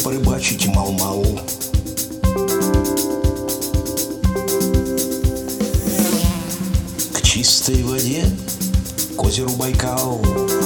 порыбачить мал-мал. К чистой воде, к озеру Байкал.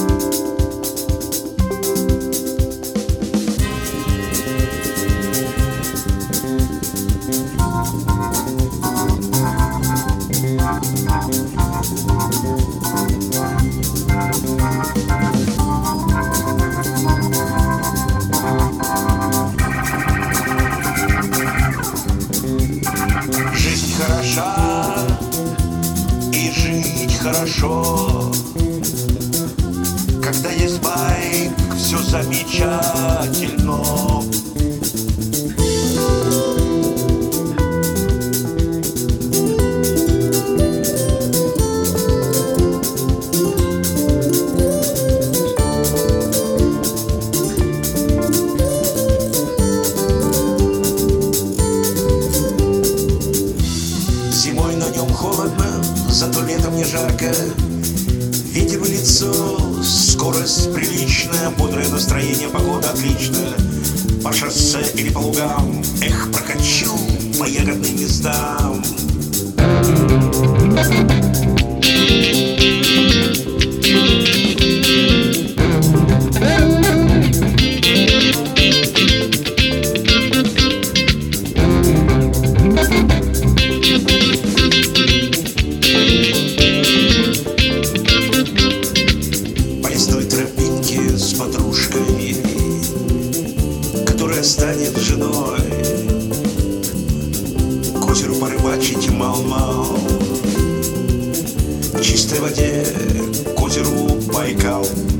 Жизнь хороша, и жить хорошо. Когда есть байк, все замечательно. Зимой на нем холодно, зато летом не жарко. Ветер в лицо, скорость приличная, бодрое настроение, погода отличная. По шоссе или по лугам, эх, прокачу по ягодным местам. Тропинки с подружкой, которая станет женой. К озеру порыбачить мал-мал. К чистой воде, к озеру Байкал.